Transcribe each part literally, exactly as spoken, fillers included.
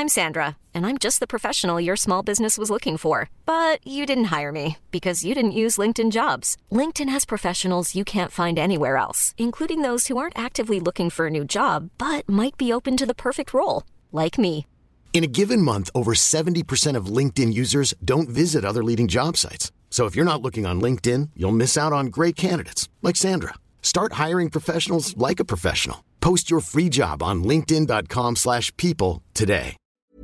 I'm Sandra, and I'm just the professional your small business was looking for. But you didn't hire me because you didn't use LinkedIn Jobs. LinkedIn has professionals you can't find anywhere else, including those who aren't actively looking for a new job, but might be open to the perfect role, like me. In a given month, over seventy percent of LinkedIn users don't visit other leading job sites. So if you're not looking on LinkedIn, you'll miss out on great candidates like Sandra. Start hiring professionals like a professional. Post your free job on linkedin.com slash people today.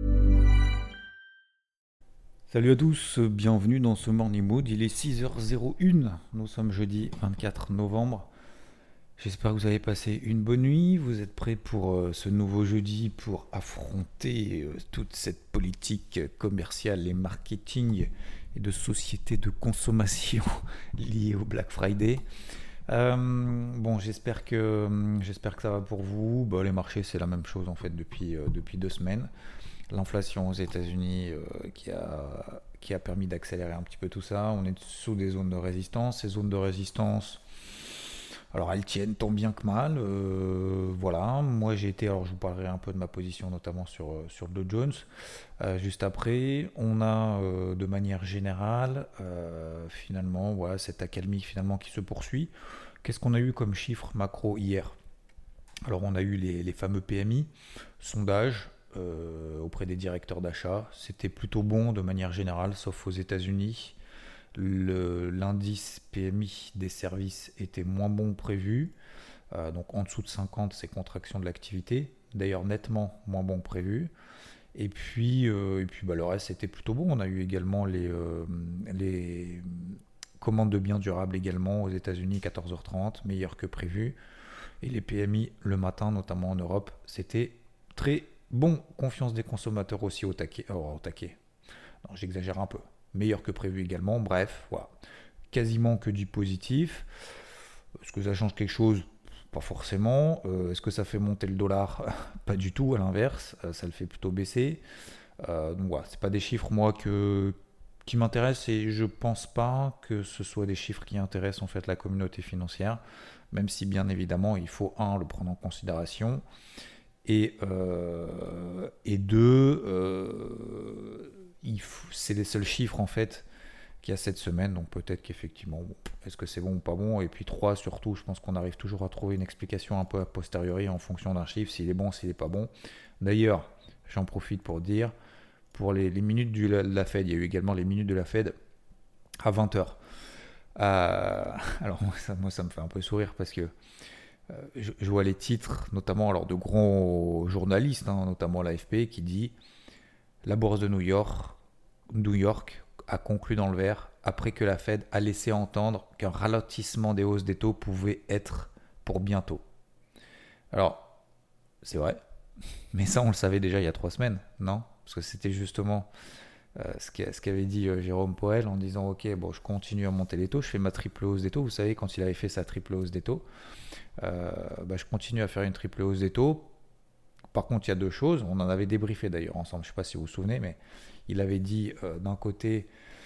Salut à tous, bienvenue dans ce Morning Mood. Il est six heures zéro un, nous sommes jeudi vingt-quatre novembre. J'espère que vous avez passé une bonne nuit, vous êtes prêts pour euh, ce nouveau jeudi pour affronter euh, toute cette politique commerciale et marketing et de société de consommation liée au Black Friday. Euh, bon, j'espère que, j'espère que ça va pour vous. Bah, les marchés, c'est la même chose en fait depuis, euh, depuis deux semaines. L'inflation aux États-Unis euh, qui, a, qui a permis d'accélérer un petit peu tout ça. On est sous des zones de résistance. Ces zones de résistance, alors elles tiennent tant bien que mal. Euh, voilà, moi j'ai été, alors je vous parlerai un peu de ma position notamment sur, sur Dow Jones. Euh, juste après, on a euh, de manière générale euh, finalement voilà, cette accalmie finalement qui se poursuit. Qu'est-ce qu'on a eu comme chiffre macro hier ? Alors on a eu les, les fameux P M I, sondage euh, auprès des directeurs d'achat. C'était plutôt bon de manière générale, sauf aux États-Unis. Le, l'indice P M I des services était moins bon que prévu. Euh, donc en dessous de cinquante, c'est contraction de l'activité. D'ailleurs nettement moins bon que prévu. Et puis, euh, et puis bah, le reste c'était plutôt bon. On a eu également les, euh, les commandes de biens durables également aux États-Unis, quatorze heures trente, meilleur que prévu. Et les P M I le matin, notamment en Europe, c'était très bon. Confiance des consommateurs aussi au taquet. Oh, au taquet. Non, j'exagère un peu. Meilleur que prévu également. Bref, voilà. Quasiment que du positif. Est-ce que ça change quelque chose ? Pas forcément. Euh, est-ce que ça fait monter le dollar ? Pas du tout, à l'inverse. Euh, ça le fait plutôt baisser. Euh, donc voilà, c'est pas des chiffres, moi, que, qui m'intéressent et je pense pas que ce soit des chiffres qui intéressent en fait la communauté financière, même si bien évidemment, il faut, un, le prendre en considération et, euh, et deux, euh, il faut, c'est les seuls chiffres en fait qu'il y a cette semaine, donc peut-être qu'effectivement, bon, est-ce que c'est bon ou pas bon ? Et puis trois, surtout, je pense qu'on arrive toujours à trouver une explication un peu a posteriori en fonction d'un chiffre, s'il est bon, s'il n'est pas bon. D'ailleurs, j'en profite pour dire, pour les, les minutes de la, la Fed, il y a eu également les minutes de la Fed à vingt heures. Euh, alors moi ça, moi ça me fait un peu sourire parce que euh, je, je vois les titres, notamment alors de grands journalistes, hein, notamment l'A F P, qui dit « La bourse de New York, New York a conclu dans le vert après que la Fed a laissé entendre qu'un ralentissement des hausses des taux pouvait être pour bientôt. » Alors, c'est vrai, mais ça on le savait déjà il y a trois semaines, non ? Parce que c'était justement euh, ce, qu'a, ce qu'avait dit euh, Jérôme Powell en disant « Ok, bon, je continue à monter les taux, je fais ma triple hausse des taux. » Vous savez, quand il avait fait sa triple hausse des taux, euh, bah, je continue à faire une triple hausse des taux. Par contre, il y a deux choses. On en avait débriefé d'ailleurs ensemble, je ne sais pas si vous vous souvenez, mais il avait dit euh, d'un côté,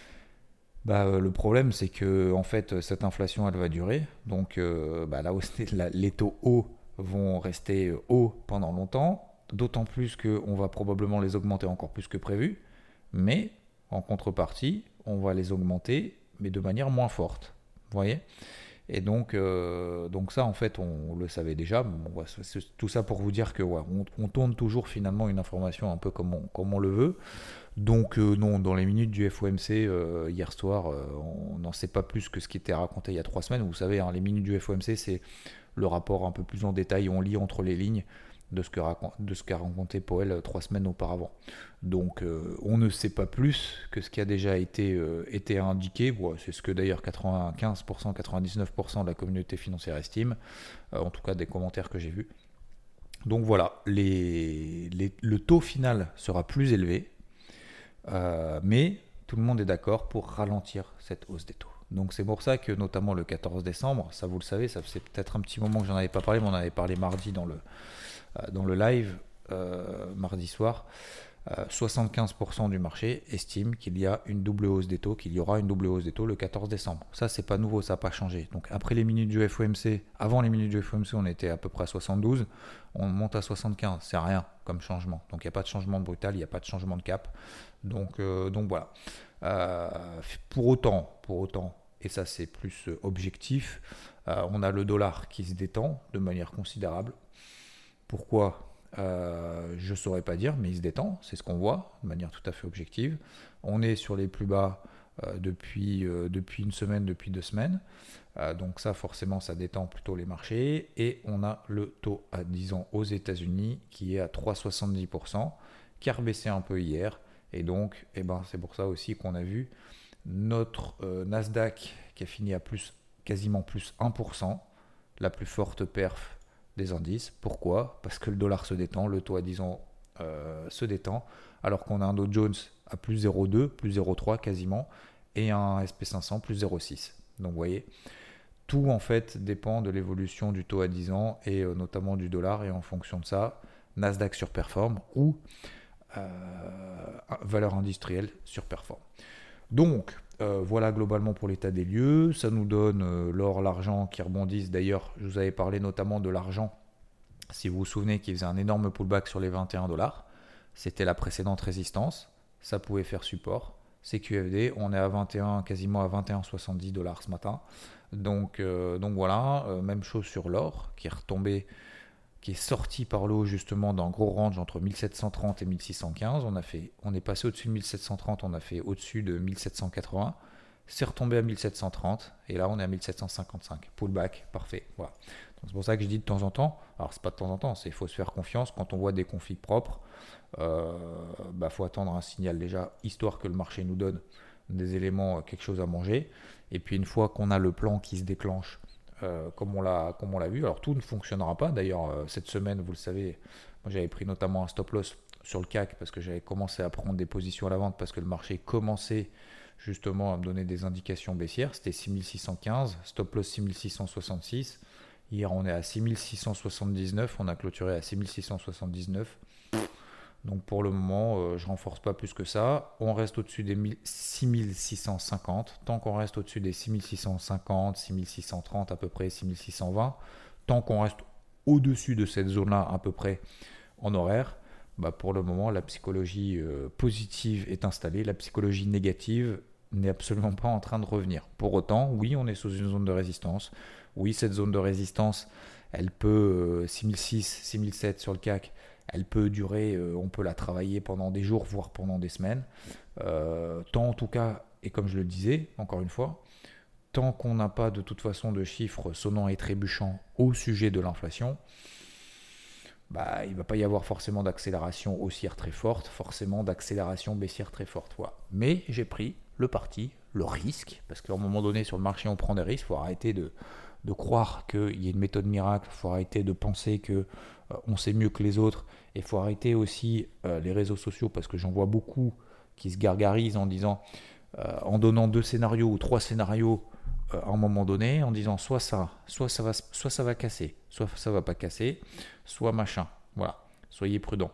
bah, euh, le problème c'est que en fait, cette inflation elle va durer. Donc euh, bah, la hausse, la, les taux hauts vont rester hauts pendant longtemps. D'autant plus qu'on va probablement les augmenter encore plus que prévu. Mais en contrepartie, on va les augmenter, mais de manière moins forte. Vous voyez ? Et donc, euh, donc ça, en fait, on, on le savait déjà. Bon, c'est, c'est tout ça pour vous dire que ouais, on, on tourne toujours finalement une information un peu comme on, comme on le veut. Donc euh, non, dans les minutes du F O M C euh, hier soir, euh, on n'en sait pas plus que ce qui était raconté il y a trois semaines. Vous savez, hein, les minutes du F O M C, c'est le rapport un peu plus en détail. On lit entre les lignes de ce, que raconte, de ce qu'a raconté Powell trois semaines auparavant. Donc euh, on ne sait pas plus que ce qui a déjà été, euh, été indiqué. Bon, c'est ce que d'ailleurs quatre-vingt-quinze pour cent, quatre-vingt-dix-neuf pour cent de la communauté financière estime, euh, en tout cas des commentaires que j'ai vus. Donc voilà, les, les, le taux final sera plus élevé, euh, mais tout le monde est d'accord pour ralentir cette hausse des taux. Donc c'est pour ça que notamment le quatorze décembre, ça vous le savez, ça faisait peut-être un petit moment que j'en avais pas parlé, mais on en avait parlé mardi dans le, euh, dans le live, euh, mardi soir. euh, soixante-quinze pour cent du marché estime qu'il y a une double hausse des taux, qu'il y aura une double hausse des taux le quatorze décembre. Ça, c'est pas nouveau, ça n'a pas changé. Donc après les minutes du F O M C, avant les minutes du F O M C, on était à peu près à soixante-douze, on monte à soixante-quinze, c'est rien comme changement. Donc il n'y a pas de changement de brutal, il n'y a pas de changement de cap. Donc, euh, donc voilà. Euh, pour autant, pour autant, et ça c'est plus objectif, euh, on a le dollar qui se détend de manière considérable. Pourquoi ? Euh, je ne saurais pas dire, mais il se détend, c'est ce qu'on voit de manière tout à fait objective. On est sur les plus bas euh, depuis, euh, depuis une semaine, depuis deux semaines. Euh, donc ça, forcément, ça détend plutôt les marchés. Et on a le taux à dix ans aux États-Unis qui est à trois virgule soixante-dix pour cent, qui a rebaissé un peu hier. Et donc, eh ben, c'est pour ça aussi qu'on a vu notre euh, Nasdaq qui a fini à plus, quasiment plus un pour cent, la plus forte perf des indices. Pourquoi ? Parce que le dollar se détend, le taux à dix ans euh, se détend, alors qu'on a un Dow Jones à plus zéro virgule deux, plus zéro virgule trois quasiment, et un S P cinq cents plus zéro virgule six. Donc vous voyez, tout en fait dépend de l'évolution du taux à dix ans et euh, notamment du dollar, et en fonction de ça, Nasdaq surperforme ou euh, valeur industrielle surperforme. Donc, euh, voilà globalement pour l'état des lieux. Ça nous donne euh, l'or, l'argent qui rebondissent. D'ailleurs, je vous avais parlé notamment de l'argent, si vous vous souvenez, qui faisait un énorme pullback sur les vingt et un dollars. C'était la précédente résistance. Ça pouvait faire support. C Q F D, on est à vingt et un, quasiment à vingt et un virgule soixante-dix dollars ce matin. Donc, euh, donc voilà, euh, même chose sur l'or, qui est retombé, qui est sorti par le haut justement d'un gros range entre mille sept cent trente et mille six cent quinze. On, a fait, on est passé au-dessus de mille sept cent trente, on a fait au-dessus de mille sept cent quatre-vingts. C'est retombé à mille sept cent trente et là on est à mille sept cent cinquante-cinq. Pullback, parfait. Voilà. Donc c'est pour ça que je dis de temps en temps, alors c'est pas de temps en temps, il faut se faire confiance quand on voit des configs propres. Il euh, bah, faut attendre un signal déjà, histoire que le marché nous donne des éléments, quelque chose à manger. Et puis une fois qu'on a le plan qui se déclenche, Euh, comme, on l'a, comme on l'a vu. Alors tout ne fonctionnera pas. D'ailleurs, euh, cette semaine, vous le savez, moi j'avais pris notamment un stop loss sur le C A C parce que j'avais commencé à prendre des positions à la vente parce que le marché commençait justement à me donner des indications baissières. C'était six mille six cent quinze, stop loss six mille six cent soixante-six. Hier, on est à six mille six cent soixante-dix-neuf. On a clôturé à six mille six cent soixante-dix-neuf. Donc pour le moment, euh, je ne renforce pas plus que ça. On reste au-dessus des six mille six cent cinquante. Tant qu'on reste au-dessus des six mille six cent cinquante, six mille six cent trente à peu près, six mille six cent vingt, tant qu'on reste au-dessus de cette zone-là à peu près en horaire, bah pour le moment, la psychologie euh, positive est installée. La psychologie négative n'est absolument pas en train de revenir. Pour autant, oui, on est sous une zone de résistance. Oui, cette zone de résistance, elle peut, euh, six mille six, six mille sept sur le C A C, elle peut durer, euh, on peut la travailler pendant des jours, voire pendant des semaines. Euh, tant en tout cas, et comme je le disais, encore une fois, tant qu'on n'a pas de toute façon de chiffres sonnants et trébuchants au sujet de l'inflation, bah, il ne va pas y avoir forcément d'accélération haussière très forte, forcément d'accélération baissière très forte. Voilà. Mais j'ai pris le parti, le risque, parce qu'à un moment donné sur le marché on prend des risques, il faut arrêter de, de croire qu'il y a une méthode miracle, il faut arrêter de penser que euh, on sait mieux que les autres, et il faut arrêter aussi euh, les réseaux sociaux, parce que j'en vois beaucoup qui se gargarisent en disant, euh, en donnant deux scénarios ou trois scénarios euh, à un moment donné, en disant soit ça, soit ça va, soit ça va casser, soit ça va pas casser, soit machin. Voilà, soyez prudents.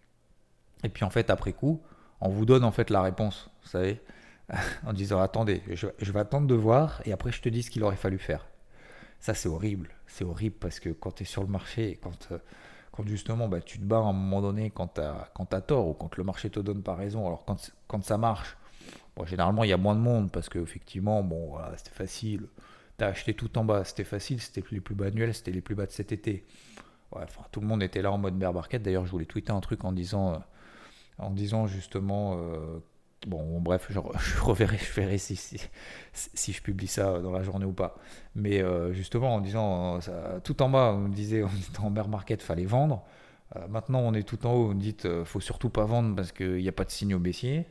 Et puis en fait, après coup, on vous donne en fait la réponse, vous savez, en disant attendez, je, je vais attendre de voir et après je te dis ce qu'il aurait fallu faire. Ça c'est horrible, c'est horrible parce que quand tu es sur le marché, quand, quand justement bah, tu te bats à un moment donné quand tu as quand t'as tort ou quand le marché te donne pas raison, alors quand, quand ça marche, bon, généralement il y a moins de monde parce qu'effectivement, bon, voilà, c'était facile, tu as acheté tout en bas, c'était facile, c'était les plus bas annuels, c'était les plus bas de cet été. Ouais, enfin, tout le monde était là en mode bear market. D'ailleurs, je voulais tweeter un truc en disant, euh, en disant justement, euh, bon, bref, je, je reverrai, je verrai si, si, si je publie ça dans la journée ou pas. Mais euh, justement, en disant, euh, ça, tout en bas, on me disait, on était en bear market, fallait vendre. Euh, maintenant, on est tout en haut, on me dit, euh, faut surtout pas vendre parce qu'il n'y a pas de signaux baissiers.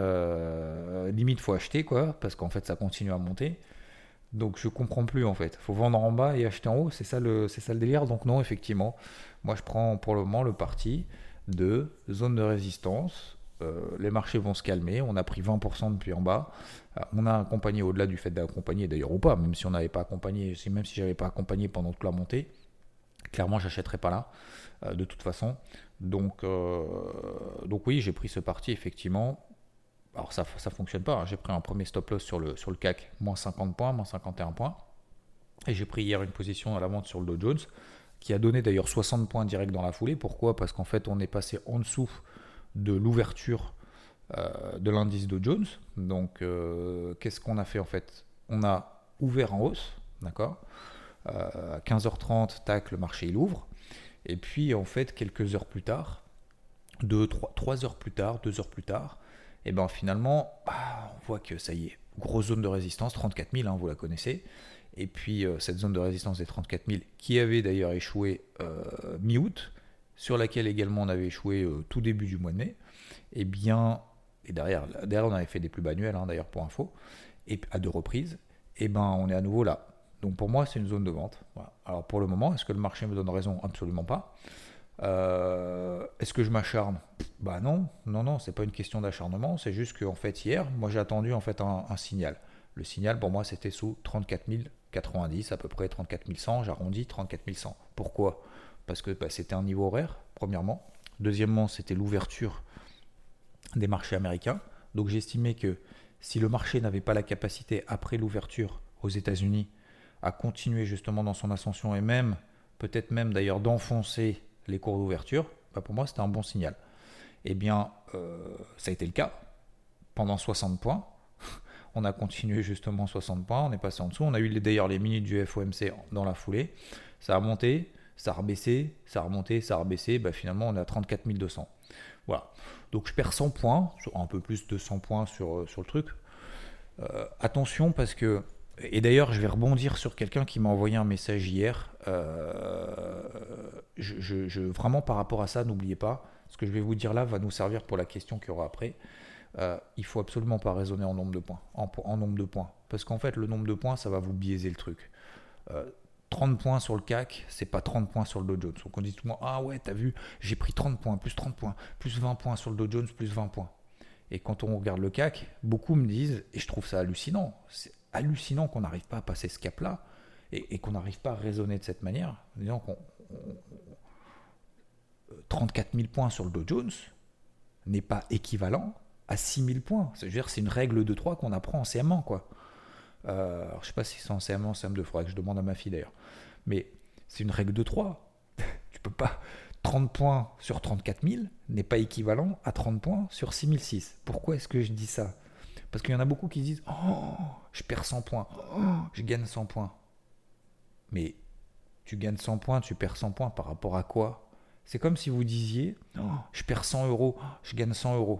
Euh, limite, faut acheter, quoi, parce qu'en fait, ça continue à monter. Donc je comprends plus en fait. Faut vendre en bas et acheter en haut, c'est ça le, c'est ça le délire. Donc non, effectivement, moi je prends pour le moment le parti de zone de résistance. Euh, les marchés vont se calmer. On a pris vingt pour cent depuis en bas. Euh, on a accompagné au-delà du fait d'accompagner d'ailleurs ou pas, même si on n'avait pas accompagné, même si j'avais pas accompagné pendant toute la montée. Clairement, j'achèterais pas là, euh, de toute façon. Donc, euh, donc oui, j'ai pris ce parti effectivement. Alors ça ne fonctionne pas, hein. J'ai pris un premier stop loss sur le, sur le C A C, moins cinquante points, moins cinquante et un points. Et j'ai pris hier une position à la vente sur le Dow Jones, qui a donné d'ailleurs soixante points direct dans la foulée. Pourquoi ? Parce qu'en fait, on est passé en dessous de l'ouverture euh, de l'indice Dow Jones. Donc, euh, qu'est-ce qu'on a fait en fait ? On a ouvert en hausse, d'accord ? euh, À quinze heures trente, tac, le marché il ouvre. Et puis, en fait, quelques heures plus tard, deux, trois, trois heures plus tard, deux heures plus tard, et ben finalement, ah, on voit que ça y est, grosse zone de résistance, trente-quatre mille, hein, vous la connaissez. Et puis euh, cette zone de résistance des trente-quatre mille, qui avait d'ailleurs échoué euh, mi-août, sur laquelle également on avait échoué euh, tout début du mois de mai, et bien, et derrière, derrière on avait fait des plus bas annuels, hein, d'ailleurs pour info, et à deux reprises, et ben on est à nouveau là. Donc pour moi, c'est une zone de vente. Voilà. Alors pour le moment, est-ce que le marché me donne raison ? Absolument pas. Euh, est-ce que je m'acharne ? Bah non, non, non, c'est pas une question d'acharnement, c'est juste qu'en fait hier, moi j'ai attendu en fait un, un signal. Le signal pour moi c'était sous trente-quatre mille quatre-vingt-dix, à peu près trente-quatre mille cent, j'arrondis trente-quatre mille cent. Pourquoi ? Parce que bah, c'était un niveau horaire, premièrement. Deuxièmement, c'était l'ouverture des marchés américains. Donc j'estimais que si le marché n'avait pas la capacité après l'ouverture aux États-Unis à continuer justement dans son ascension et même, peut-être même d'ailleurs d'enfoncer les cours d'ouverture, bah pour moi c'était un bon signal. Eh bien, euh, ça a été le cas pendant soixante points. On a continué justement soixante points, on est passé en dessous. On a eu d'ailleurs les minutes du F O M C dans la foulée. Ça a monté, ça a rebaissé, ça a remonté, ça a rebaissé. Bah finalement, on est à trente-quatre mille deux cents. Voilà. Donc je perds cent points, un peu plus de cent points sur, sur le truc. Euh, attention parce que, et d'ailleurs je vais rebondir sur quelqu'un qui m'a envoyé un message hier. Euh, je, je, je, vraiment par rapport à ça, n'oubliez pas, ce que je vais vous dire là va nous servir pour la question qu'il y aura après. Euh, il ne faut absolument pas raisonner en nombre de points, en, en nombre de points, parce qu'en fait le nombre de points ça va vous biaiser le truc. Euh, trente points sur le C A C, c'est pas trente points sur le Dow Jones. Donc on dit tout le monde, ah ouais t'as vu, j'ai pris trente points, plus trente points, plus vingt points sur le Dow Jones, plus vingt points. Et quand on regarde le C A C, beaucoup me disent, et je trouve ça hallucinant, c'est hallucinant qu'on n'arrive pas à passer ce cap là et, et qu'on n'arrive pas à raisonner de cette manière, en disant qu'on on, trente-quatre mille points sur le Dow Jones n'est pas équivalent à six mille points. C'est-à-dire c'est une règle de trois qu'on apprend en C M un, quoi. Euh, alors, je ne sais pas si c'est en C M un ou en C M deux, il faudrait que je demande à ma fille d'ailleurs. Mais c'est une règle de trois. Tu peux pas. trente points sur trente-quatre mille n'est pas équivalent à trente points sur six mille six. Pourquoi est-ce que je dis ça ? Parce qu'il y en a beaucoup qui disent « Oh, je perds cent points. Oh, je gagne cent points. » Mais tu gagnes cent points, tu perds cent points par rapport à quoi ? C'est comme si vous disiez « Oh, je perds cent euros, je gagne cent euros. »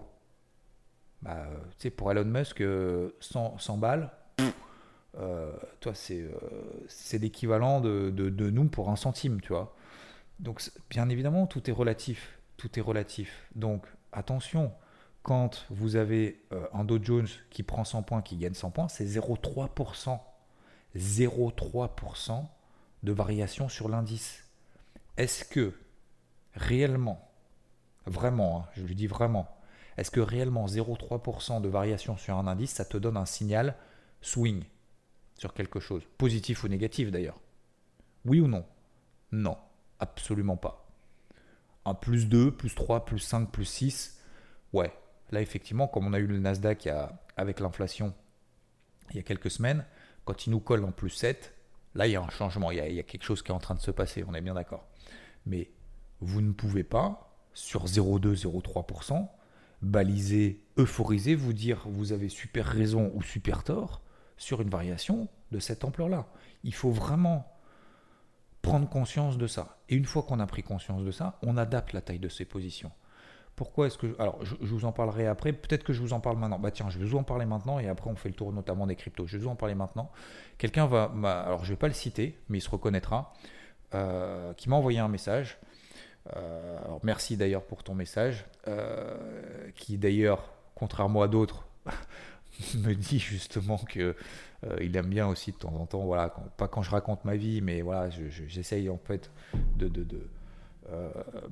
Bah, tu sais, pour Elon Musk, cent, cent balles, euh, toi, c'est, euh, c'est l'équivalent de, de, de nous pour un centime, tu vois. Donc, bien évidemment, tout est relatif. Tout est relatif. Donc, attention, quand vous avez euh, un Dow Jones qui prend cent points, qui gagne cent points, c'est zéro virgule trois pour cent. zéro virgule trois pour cent de variation sur l'indice. Est-ce que, réellement, vraiment, hein, je lui dis vraiment, est-ce que réellement zéro virgule trois pour cent de variation sur un indice, ça te donne un signal swing sur quelque chose, positif ou négatif d'ailleurs? Oui ou non? Non, absolument pas. Un plus deux, plus trois, plus cinq, plus six, ouais. Là effectivement, comme on a eu le Nasdaq a, avec l'inflation il y a quelques semaines, quand il nous colle en plus sept, là il y a un changement, il y a, il y a quelque chose qui est en train de se passer, on est bien d'accord. Mais vous ne pouvez pas, sur zéro virgule deux, zéro virgule trois pour cent, baliser, euphoriser, vous dire vous avez super raison ou super tort sur une variation de cette ampleur-là. Il faut vraiment prendre conscience de ça. Et une fois qu'on a pris conscience de ça, on adapte la taille de ses positions. Pourquoi est-ce que... Je... Alors, je, je vous en parlerai après. Peut-être que je vous en parle maintenant. Bah tiens, je vais vous en parler maintenant et après on fait le tour notamment des cryptos. Je vais vous en parler maintenant. Quelqu'un va... Bah, alors, je ne vais pas le citer, mais il se reconnaîtra, euh, qui m'a envoyé un message. Euh, alors, merci d'ailleurs pour ton message, euh, qui d'ailleurs, contrairement à d'autres, me dit justement que euh, il aime bien aussi de temps en temps, voilà, quand, pas quand je raconte ma vie, mais voilà, je, je, j'essaye en fait de, de, de, euh,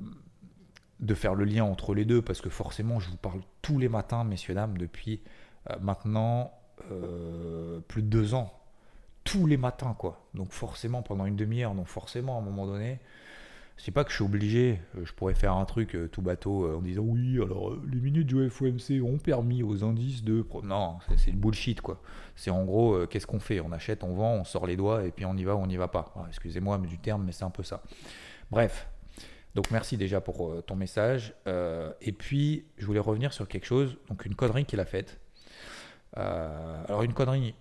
de faire le lien entre les deux, parce que forcément je vous parle tous les matins, messieurs, dames, depuis euh, maintenant euh, plus de deux ans, tous les matins, quoi. Donc forcément pendant une demi-heure, donc forcément à un moment donné, Je sais pas que je suis obligé, je pourrais faire un truc tout bateau en disant oui, alors les minutes du F O M C ont permis aux indices de... Non, c'est, c'est du bullshit quoi. C'est en gros, euh, qu'est-ce qu'on fait? On achète, on vend, on sort les doigts et puis on y va ou on n'y va pas. Alors, excusez-moi du terme, mais c'est un peu ça. Bref, donc merci déjà pour euh, ton message. Euh, et puis, je voulais revenir sur quelque chose, donc une connerie qu'il a faite. Euh, alors une connerie,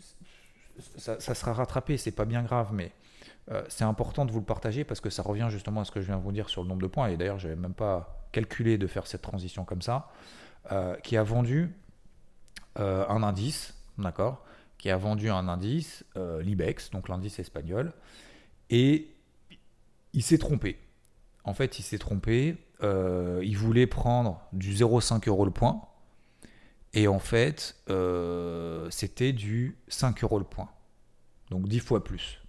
ça, ça sera rattrapé, c'est pas bien grave, mais... Euh, c'est important de vous le partager parce que ça revient justement à ce que je viens de vous dire sur le nombre de points. Et d'ailleurs, je n'avais même pas calculé de faire cette transition comme ça. Euh, qui a vendu euh, un indice, d'accord, qui a vendu un indice, euh, l'Ibex, donc l'indice espagnol, et il s'est trompé. En fait, il s'est trompé. Euh, il voulait prendre du zéro virgule cinq euros le point. Et en fait, euh, c'était du cinq euros le point. Donc dix fois plus.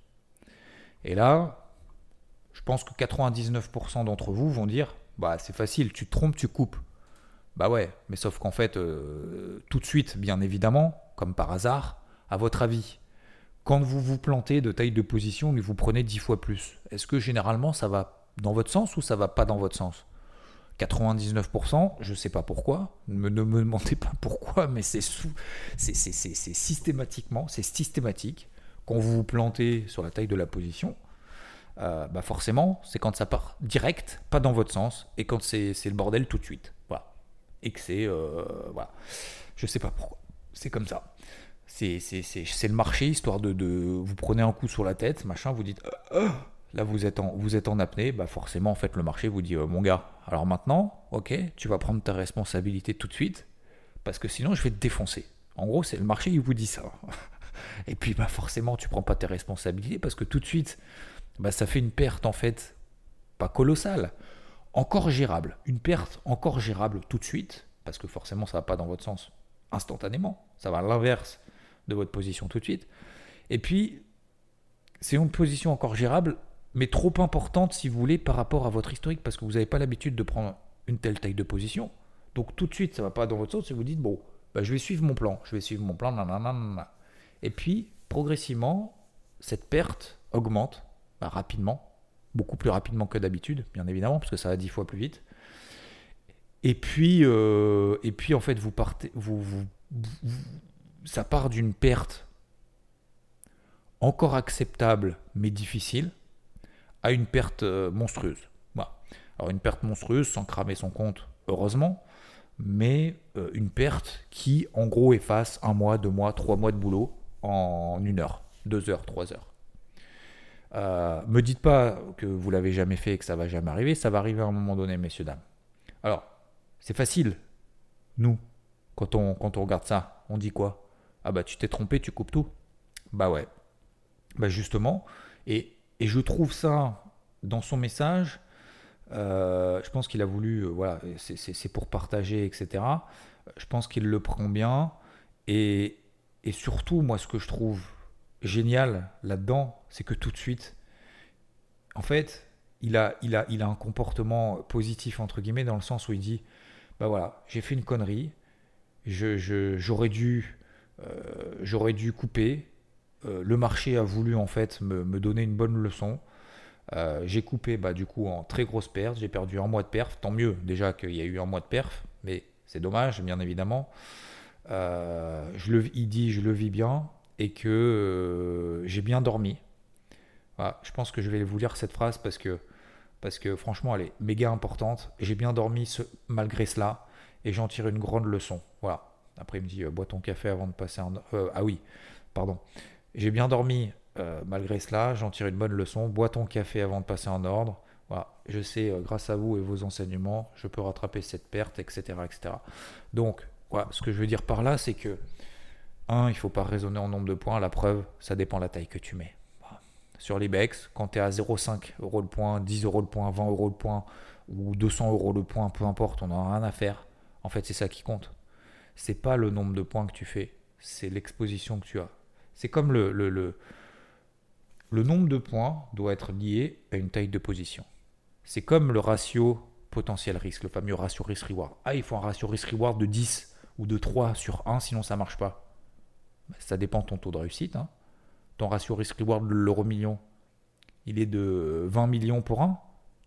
Et là, je pense que quatre-vingt-dix-neuf pour cent d'entre vous vont dire bah c'est facile, tu te trompes, tu coupes. Bah ouais, mais sauf qu'en fait, euh, tout de suite, bien évidemment, comme par hasard, à votre avis, quand vous vous plantez de taille de position, vous prenez dix fois plus. Est-ce que généralement ça va dans votre sens ou ça va pas dans votre sens? quatre-vingt-dix-neuf pour cent, je ne sais pas pourquoi, ne me, ne me demandez pas pourquoi, mais c'est, sous, c'est, c'est, c'est, c'est systématiquement, c'est systématique. Quand vous vous plantez sur la taille de la position, euh, bah forcément, c'est quand ça part direct, pas dans votre sens, et quand c'est, c'est le bordel tout de suite. Voilà. Et que c'est... Euh, voilà. Je sais pas pourquoi. C'est comme ça. C'est, c'est, c'est, c'est le marché, histoire de, de... Vous prenez un coup sur la tête, machin, vous dites... Euh, euh, là, vous êtes, en, vous êtes en apnée, bah forcément, en fait, le marché vous dit euh, mon gars, alors maintenant, ok, tu vas prendre ta responsabilité tout de suite, parce que sinon, je vais te défoncer. En gros, c'est le marché, il vous dit ça. Et puis bah forcément tu prends pas tes responsabilités parce que tout de suite bah, ça fait une perte en fait pas colossale, encore gérable, une perte encore gérable tout de suite parce que forcément ça va pas dans votre sens instantanément, ça va à l'inverse de votre position tout de suite. Et puis c'est une position encore gérable mais trop importante si vous voulez par rapport à votre historique parce que vous n'avez pas l'habitude de prendre une telle taille de position, donc tout de suite ça va pas dans votre sens et vous dites bon bah, je vais suivre mon plan, je vais suivre mon plan nanana. Et puis, progressivement, cette perte augmente bah, rapidement, beaucoup plus rapidement que d'habitude, bien évidemment, parce que ça va dix fois plus vite. Et puis, euh, et puis en fait, vous partez, vous, vous, vous, ça part d'une perte encore acceptable, mais difficile, à une perte euh, monstrueuse. Voilà. Alors, une perte monstrueuse, sans cramer son compte, heureusement, mais euh, une perte qui, en gros, efface un mois, deux mois, trois mois de boulot, en une heure, deux heures, trois heures. Euh, me dites pas que vous l'avez jamais fait et que ça va jamais arriver, ça va arriver à un moment donné, messieurs, dames. Alors, c'est facile. Nous, quand on, quand on regarde ça, on dit quoi? Ah bah tu t'es trompé, tu coupes tout. Bah ouais. Bah justement, et, et je trouve ça dans son message, euh, je pense qu'il a voulu, euh, voilà, c'est, c'est, c'est pour partager, et cetera. Je pense qu'il le prend bien et Et surtout, moi, ce que je trouve génial là-dedans, c'est que tout de suite, en fait, il a, il a, il a un comportement positif, entre guillemets, dans le sens où il dit, bah voilà, j'ai fait une connerie, je, je, j'aurais, dû, euh, j'aurais dû couper, euh, le marché a voulu, en fait, me, me donner une bonne leçon, euh, j'ai coupé, bah, du coup, en très grosse perte, j'ai perdu un mois de perf, tant mieux, déjà qu'il y a eu un mois de perf, mais c'est dommage, bien évidemment. Euh, je le, il dit je le vis bien et que euh, j'ai bien dormi. Voilà, je pense que je vais vous lire cette phrase parce que, parce que franchement elle est méga importante. J'ai bien dormi ce, malgré cela et j'en tire une grande leçon. Voilà. Après il me dit euh, bois ton café avant de passer en... Euh, ah oui, pardon. J'ai bien dormi euh, malgré cela, j'en tire une bonne leçon. Bois ton café avant de passer en ordre. Voilà. Je sais, euh, grâce à vous et vos enseignements, je peux rattraper cette perte, et cetera et cetera. Donc voilà, ce que je veux dire par là, c'est que, un, il ne faut pas raisonner en nombre de points. La preuve, ça dépend de la taille que tu mets. Voilà. Sur l'Ibex, quand tu es à zéro virgule cinq euros le point, dix euros le point, vingt euros le point, ou deux cents euros le point, peu importe, on n'en a rien à faire. En fait, c'est ça qui compte. Ce n'est pas le nombre de points que tu fais, c'est l'exposition que tu as. C'est comme le, le, le, le nombre de points doit être lié à une taille de position. C'est comme le ratio potentiel risque, le fameux ratio risk-reward. Ah, il faut un ratio risk-reward de dix ou de trois sur un, sinon ça ne marche pas. Ça dépend de ton taux de réussite. Hein. Ton ratio risk-reward de l'euro million, il est de vingt millions pour un.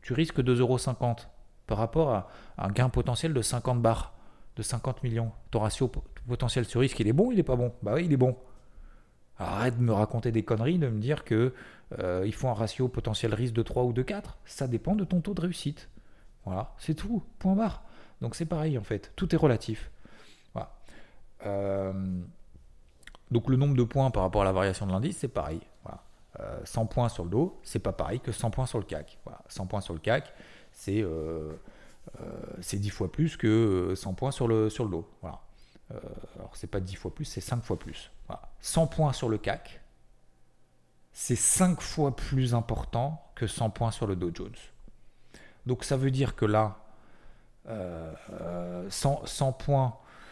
tu risques deux euros cinquante par rapport à un gain potentiel de cinquante bars, de cinquante millions. Ton ratio potentiel sur risque, il est bon ou il n'est pas bon? Bah oui, il est bon. Arrête de me raconter des conneries, de me dire que euh, il faut un ratio potentiel risque de trois ou de quatre. Ça dépend de ton taux de réussite. Voilà, c'est tout, point barre. Donc c'est pareil en fait, tout est relatif. Voilà. Euh, donc le nombre de points par rapport à la variation de l'indice, c'est pareil. Voilà. Euh, cent points sur le dos, c'est pas pareil que cent points sur le C A C. Voilà. cent points sur le C A C, c'est, euh, euh, c'est dix fois plus que cent points sur le, sur le dos. Voilà. Euh, alors c'est pas dix fois plus, c'est cinq fois plus. Voilà. cent points sur le C A C, c'est cinq fois plus important que cent points sur le Dow Jones. Donc ça veut dire que là, euh, cent, cent points,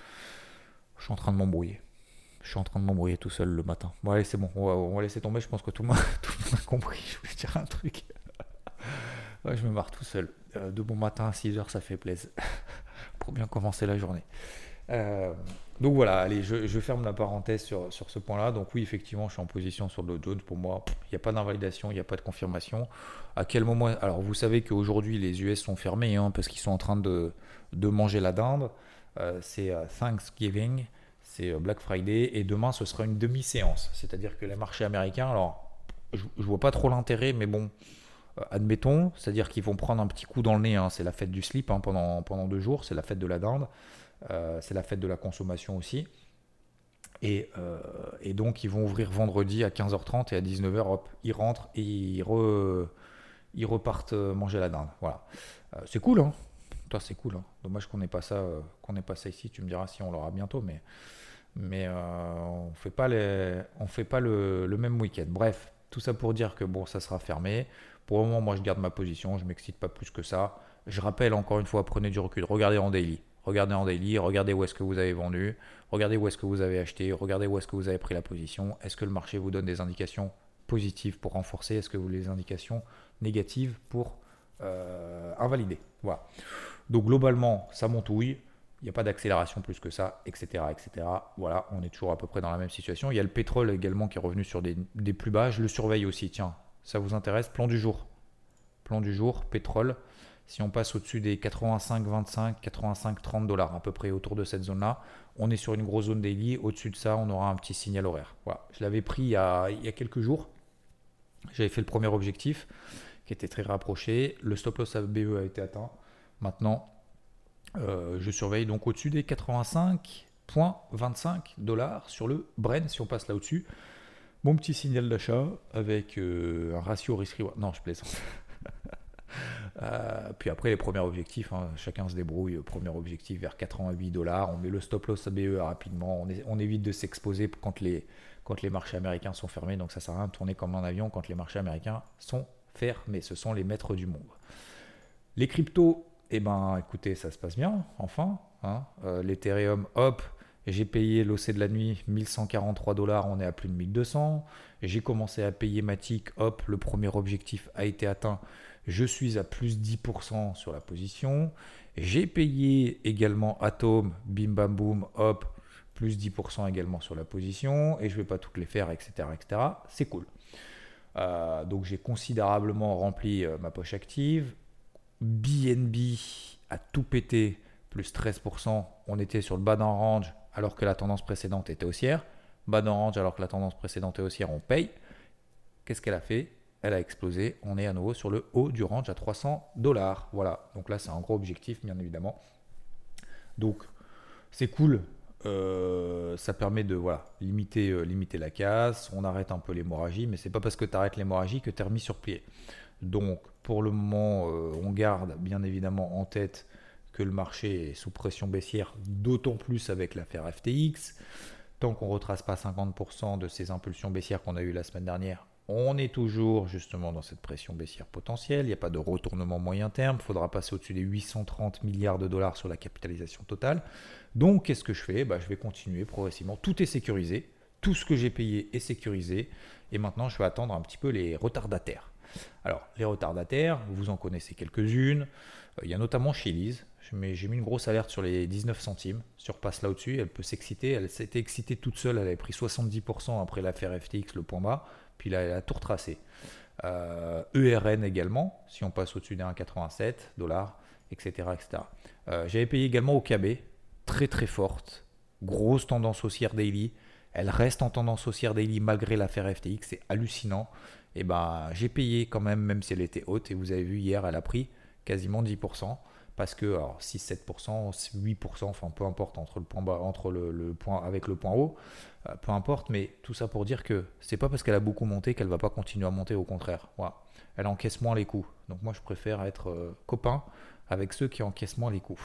je suis en train de m'embrouiller. Je suis en train de m'embrouiller tout seul le matin. Bon allez, c'est bon, on va, on va laisser tomber, je pense que tout le monde, tout le monde a compris. Je voulais dire un truc. Ouais, je me marre tout seul. Euh, de bon matin à six heures, ça fait plaisir. Pour bien commencer la journée. Euh, donc voilà, allez, je, je ferme la parenthèse sur, sur ce point-là. Donc oui, effectivement, je suis en position sur le Dow Jones. Pour moi, il n'y a pas d'invalidation, il n'y a pas de confirmation. À quel moment? Alors vous savez qu'aujourd'hui, les U S sont fermés hein, parce qu'ils sont en train de, de manger la dinde. Euh, c'est euh, Thanksgiving, c'est euh, Black Friday et demain, ce sera une demi-séance. C'est-à-dire que les marchés américains, alors je ne vois pas trop l'intérêt, mais bon, euh, admettons, c'est-à-dire qu'ils vont prendre un petit coup dans le nez. Hein, c'est la fête du slip hein, pendant, pendant deux jours, c'est la fête de la dinde. Euh, c'est la fête de la consommation aussi. Et, euh, et donc, ils vont ouvrir vendredi à quinze heures trente et à dix-neuf heures, hop, ils rentrent et ils, re, ils repartent manger la dinde. Voilà. Euh, c'est cool, hein. Toi, c'est cool. Hein. Dommage qu'on n'ait pas ça, euh, qu'on n'ait pas ça ici. Tu me diras si on l'aura bientôt, mais, mais euh, on ne fait pas, les, on fait pas le, le même week-end. Bref, tout ça pour dire que bon, ça sera fermé. Pour le moment, moi, je garde ma position. Je ne m'excite pas plus que ça. Je rappelle encore une fois, prenez du recul. Regardez en daily. Regardez en daily, regardez où est-ce que vous avez vendu, regardez où est-ce que vous avez acheté, regardez où est-ce que vous avez pris la position. Est-ce que le marché vous donne des indications positives pour renforcer? Est-ce que vous avez des indications négatives pour euh, invalider? Voilà. Donc globalement, ça montouille. Il n'y a pas d'accélération plus que ça, et cetera, et cetera. Voilà, on est toujours à peu près dans la même situation. Il y a le pétrole également qui est revenu sur des, des plus bas. Je le surveille aussi. Tiens, ça vous intéresse? Plan du jour. Plan du jour, pétrole. Si on passe au-dessus des quatre-vingt-cinq vingt-cinq, quatre-vingt-cinq trente dollars, à peu près autour de cette zone-là, on est sur une grosse zone daily. Au-dessus de ça, on aura un petit signal horaire. Voilà. Je l'avais pris il y, a, il y a quelques jours. J'avais fait le premier objectif qui était très rapproché. Le stop loss A B E a été atteint. Maintenant, euh, je surveille donc au-dessus des quatre-vingt-cinq virgule vingt-cinq dollars sur le Brent. Si on passe là au-dessus, mon petit signal d'achat avec euh, un ratio risk-reward. Non, je plaisante. Euh, puis après les premiers objectifs, hein, chacun se débrouille. Premier objectif vers quatre-vingt-huit dollars, on met le stop loss A B E rapidement, on, est, on évite de s'exposer quand les, quand les marchés américains sont fermés, donc ça sert à rien de tourner comme un avion quand les marchés américains sont fermés, ce sont les maîtres du monde. Les cryptos, eh ben écoutez, ça se passe bien, enfin, hein, euh, l'Ethereum, hop, j'ai payé l'O C de la nuit mille cent quarante-trois dollars, on est à plus de mille deux cents, j'ai commencé à payer Matic, hop, le premier objectif a été atteint. Je suis à plus dix pour cent sur la position. J'ai payé également Atom, bim bam boum, hop, plus dix pour cent également sur la position. Et je ne vais pas toutes les faire, et cetera et cetera. C'est cool. Euh, donc j'ai considérablement rempli euh, ma poche active. B N B a tout pété, plus treize pour cent. On était sur le bas d'un range alors que la tendance précédente était haussière. Bas d'un range alors que la tendance précédente est haussière, on paye. Qu'est-ce qu'elle a fait ? Elle a explosé, on est à nouveau sur le haut du range à trois cents dollars. Voilà, donc là c'est un gros objectif bien évidemment. Donc c'est cool, euh, ça permet de voilà, limiter, euh, limiter la casse, on arrête un peu l'hémorragie, mais c'est pas parce que tu arrêtes l'hémorragie que tu es remis sur pied. Donc pour le moment, euh, on garde bien évidemment en tête que le marché est sous pression baissière, d'autant plus avec l'affaire F T X. Tant qu'on ne retrace pas cinquante pour cent de ces impulsions baissières qu'on a eues la semaine dernière, on est toujours justement dans cette pression baissière potentielle. Il n'y a pas de retournement moyen terme. Il faudra passer au-dessus des huit cent trente milliards de dollars sur la capitalisation totale. Donc, qu'est-ce que je fais ? bah, Je vais continuer progressivement. Tout est sécurisé. Tout ce que j'ai payé est sécurisé. Et maintenant, je vais attendre un petit peu les retardataires. Alors, les retardataires, vous en connaissez quelques-unes. Il y a notamment Chiliz. J'ai mis une grosse alerte sur les dix-neuf centimes. Surpasse là au-dessus. Elle peut s'exciter. Elle s'était excitée toute seule. Elle avait pris soixante-dix pour cent après l'affaire F T X, le point bas. Puis là, elle a tout retracé. Euh, E R N également, si on passe au-dessus des un virgule quatre-vingt-sept dollars, et cetera et cetera. Euh, j'avais payé également O K B, très très forte, grosse tendance haussière daily. Elle reste en tendance haussière daily malgré l'affaire F T X, c'est hallucinant. Et ben, j'ai payé quand même, même si elle était haute. Et vous avez vu hier, elle a pris quasiment dix pour cent. Parce que alors, six à sept pour cent, huit pour cent, enfin peu importe, entre le point bas, entre le, le point avec le point haut, euh, peu importe. Mais tout ça pour dire que c'est pas parce qu'elle a beaucoup monté qu'elle va pas continuer à monter, au contraire. Voilà. Elle encaisse moins les coups. Donc moi, je préfère être euh, copain avec ceux qui encaissent moins les coups.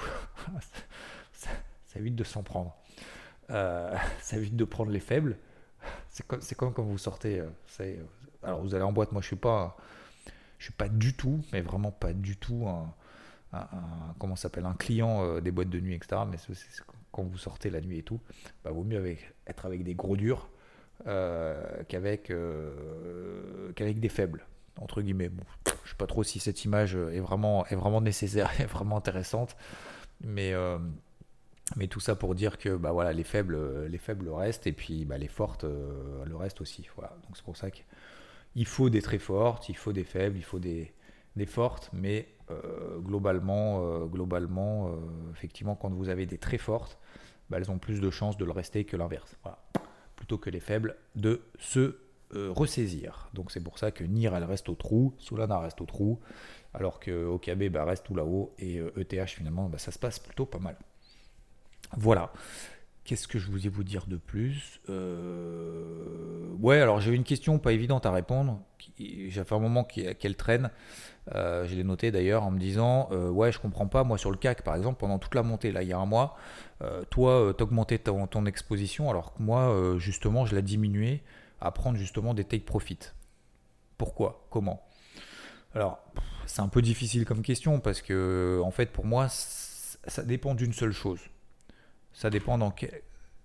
ça, ça évite de s'en prendre. Euh, ça évite de prendre les faibles. C'est comme, c'est comme quand vous sortez. Euh, c'est, alors vous allez en boîte, moi je suis pas, je suis pas du tout, mais vraiment pas du tout un, un, un comment ça s'appelle, un client euh, des boîtes de nuit, et cetera. Mais c'est, c'est, quand vous sortez la nuit et tout, bah, vaut mieux avec, être avec des gros durs euh, qu'avec, euh, qu'avec des faibles, entre guillemets. Bon, je sais pas trop si cette image est vraiment, est vraiment nécessaire, est vraiment intéressante, mais euh, Mais tout ça pour dire que bah voilà, les faibles, les faibles restent et puis bah les fortes euh, le reste aussi. Voilà. Donc c'est pour ça qu'il faut des très fortes, il faut des faibles, il faut des, des fortes, mais euh, globalement, euh, globalement euh, effectivement, quand vous avez des très fortes, bah, elles ont plus de chances de le rester que l'inverse. Voilà. Plutôt que les faibles de se euh, ressaisir. Donc c'est pour ça que N I R elle reste au trou, Solana reste au trou, alors que O K B bah, reste tout là-haut et euh, E T H finalement bah, ça se passe plutôt pas mal. Voilà. Qu'est-ce que je voulais vous dire de plus euh... Ouais, alors j'ai eu une question pas évidente à répondre. J'ai fait un moment qu'elle traîne. Euh, je l'ai noté d'ailleurs en me disant euh, ouais, je comprends pas. Moi, sur le C A C, par exemple, pendant toute la montée, là, il y a un mois, euh, toi, euh, t'augmentais ton, ton exposition, alors que moi, euh, justement, je l'ai diminué à prendre justement des take profit. Pourquoi ? Comment ? Alors, c'est un peu difficile comme question parce que, en fait, pour moi, ça dépend d'une seule chose. Ça dépend dans quel,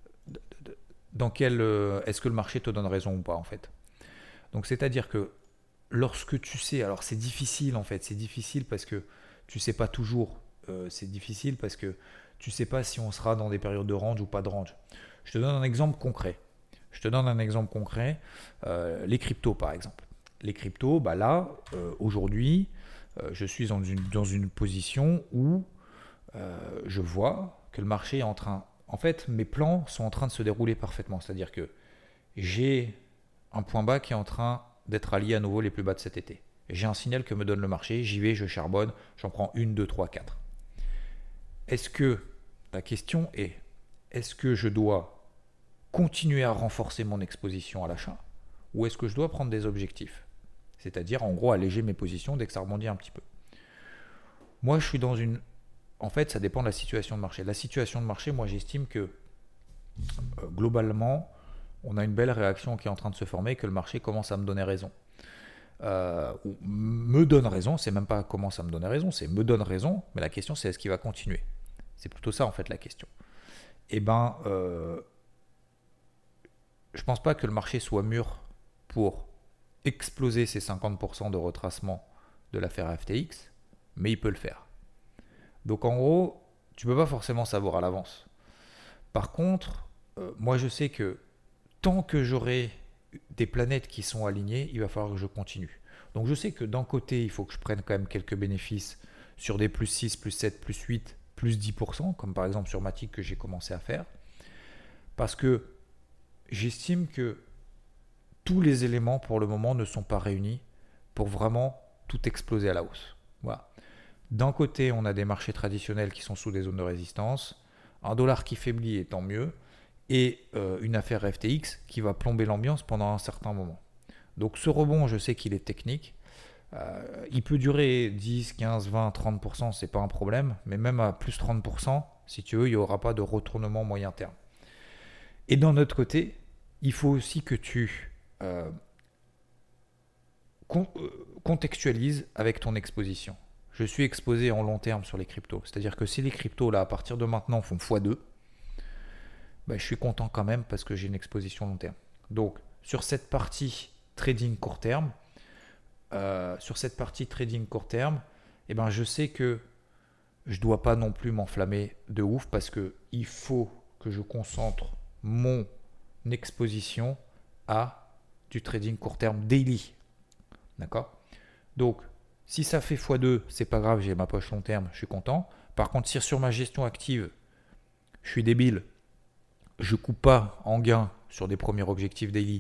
dans quel euh, est-ce que le marché te donne raison ou pas en fait. Donc c'est-à-dire que lorsque tu sais, alors c'est difficile en fait, c'est difficile parce que tu sais pas toujours, euh, c'est difficile parce que tu sais pas si on sera dans des périodes de range ou pas de range. Je te donne un exemple concret. Je te donne un exemple concret, euh, les cryptos par exemple. Les cryptos, bah là, euh, aujourd'hui, euh, je suis dans une, dans une position où euh, je vois que le marché est en train... En fait, mes plans sont en train de se dérouler parfaitement. C'est-à-dire que j'ai un point bas qui est en train d'être allié à nouveau les plus bas de cet été. J'ai un signal que me donne le marché, j'y vais, je charbonne, j'en prends une, deux, trois, quatre. Est-ce que, la question est, est-ce que je dois continuer à renforcer mon exposition à l'achat ou est-ce que je dois prendre des objectifs ? C'est-à-dire, en gros, alléger mes positions dès que ça rebondit un petit peu. Moi, je suis dans une... En fait, ça dépend de la situation de marché. La situation de marché, moi, j'estime que euh, globalement, on a une belle réaction qui est en train de se former, que le marché commence à me donner raison. Euh, ou me donne raison, c'est même pas commence à me donner raison, c'est me donne raison, mais la question, c'est est-ce qu'il va continuer ? C'est plutôt ça, en fait, la question. Eh bien, euh, je pense pas que le marché soit mûr pour exploser ces cinquante pour cent de retracement de l'affaire F T X, mais il peut le faire. Donc en gros, tu ne peux pas forcément savoir à l'avance. Par contre, euh, moi je sais que tant que j'aurai des planètes qui sont alignées, il va falloir que je continue. Donc je sais que d'un côté, il faut que je prenne quand même quelques bénéfices sur des plus six, plus sept, plus huit, plus dix pour cent, comme par exemple sur Matic que j'ai commencé à faire. Parce que j'estime que tous les éléments pour le moment ne sont pas réunis pour vraiment tout exploser à la hausse. Voilà. D'un côté, on a des marchés traditionnels qui sont sous des zones de résistance, un dollar qui faiblit et tant mieux, et euh, une affaire F T X qui va plomber l'ambiance pendant un certain moment. Donc ce rebond, je sais qu'il est technique. Euh, il peut durer dix, quinze, vingt, trente pour cent, c'est pas un problème, mais même à plus trente pour cent, si tu veux, il n'y aura pas de retournement moyen terme. Et d'un autre côté, il faut aussi que tu euh, con- euh, contextualises avec ton exposition. Je suis exposé en long terme sur les cryptos. C'est-à-dire que si les cryptos, là, à partir de maintenant, font fois deux, ben, je suis content quand même parce que j'ai une exposition long terme. Donc, sur cette partie trading court terme, euh, sur cette partie trading court terme, eh ben, je sais que je ne dois pas non plus m'enflammer de ouf parce qu'il faut que je concentre mon exposition à du trading court terme daily. D'accord ? Donc, si ça fait fois deux, c'est pas grave, j'ai ma poche long terme, je suis content. Par contre, si sur ma gestion active, je suis débile, je coupe pas en gain sur des premiers objectifs daily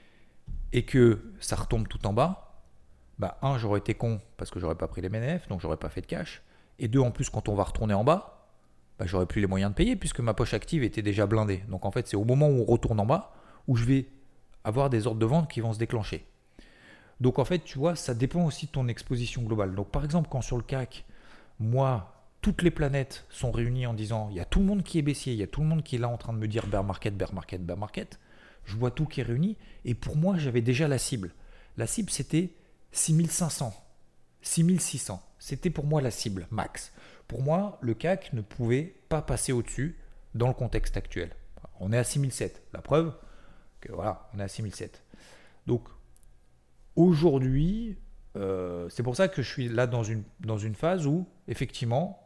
et que ça retombe tout en bas, bah un, j'aurais été con parce que j'aurais pas pris les M N F, donc j'aurais pas fait de cash. Et deux, en plus, quand on va retourner en bas, bah, j'aurais plus les moyens de payer puisque ma poche active était déjà blindée. Donc en fait, c'est au moment où on retourne en bas où je vais avoir des ordres de vente qui vont se déclencher. Donc en fait, tu vois, ça dépend aussi de ton exposition globale. Donc par exemple, quand sur le C A C, moi, toutes les planètes sont réunies en disant, il y a tout le monde qui est baissier, il y a tout le monde qui est là en train de me dire bear market, bear market, bear market. Je vois tout qui est réuni et pour moi, j'avais déjà la cible. La cible, c'était six mille cinq cents, six mille six cents. C'était pour moi la cible max. Pour moi, le C A C ne pouvait pas passer au-dessus dans le contexte actuel. On est à six mille sept. La preuve que voilà, on est à six mille sept. Donc aujourd'hui, euh, c'est pour ça que je suis là dans une, dans une phase où effectivement,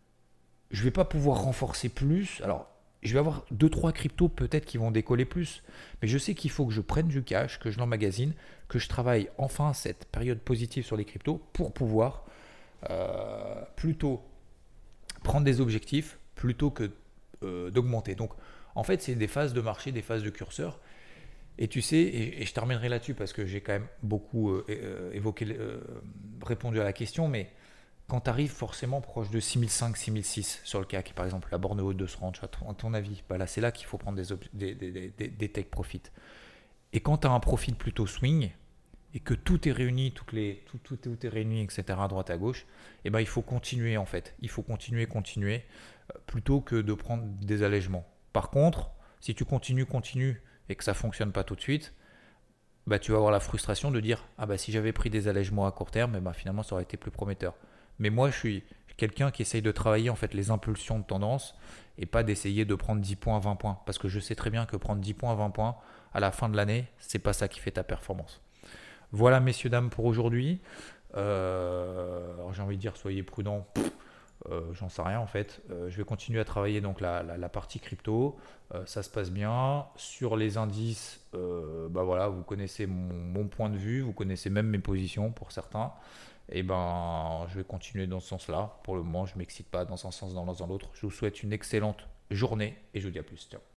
je ne vais pas pouvoir renforcer plus. Alors, je vais avoir deux trois cryptos peut-être qui vont décoller plus. Mais je sais qu'il faut que je prenne du cash, que je l'emmagasine, que je travaille enfin cette période positive sur les cryptos pour pouvoir euh, plutôt prendre des objectifs plutôt que euh, d'augmenter. Donc, en fait, c'est des phases de marché, des phases de curseur. Et tu sais, et, et je terminerai là-dessus parce que j'ai quand même beaucoup euh, évoqué, euh, répondu à la question, mais quand tu arrives forcément proche de six mille cinq, six mille six sur le C A C, par exemple, la borne haute de ce range, à ton, à ton avis, bah là, c'est là qu'il faut prendre des, des, des, des, des take profit. Et quand tu as un profil plutôt swing et que tout est réuni, toutes les, tout, tout, tout est réuni, et cetera, à droite à gauche, et ben, il faut continuer en fait. Il faut continuer, continuer, euh, plutôt que de prendre des allègements. Par contre, si tu continues, continues et que ça ne fonctionne pas tout de suite, bah, tu vas avoir la frustration de dire « Ah bah si j'avais pris des allègements à court terme, bah, finalement ça aurait été plus prometteur ». Mais moi, je suis quelqu'un qui essaye de travailler en fait les impulsions de tendance et pas d'essayer de prendre dix points, vingt points. Parce que je sais très bien que prendre dix points, vingt points à la fin de l'année, c'est pas ça qui fait ta performance. Voilà, messieurs, dames, pour aujourd'hui. Euh, alors j'ai envie de dire, soyez prudents. Pff, euh, j'en sais rien en fait. Euh, je vais continuer à travailler donc la, la, la partie crypto. Euh, ça se passe bien. Sur les indices, euh, bah voilà, vous connaissez mon, mon point de vue, vous connaissez même mes positions pour certains. Et ben, je vais continuer dans ce sens-là. Pour le moment, je ne m'excite pas dans un sens, dans l'autre. Je vous souhaite une excellente journée et je vous dis à plus. Ciao.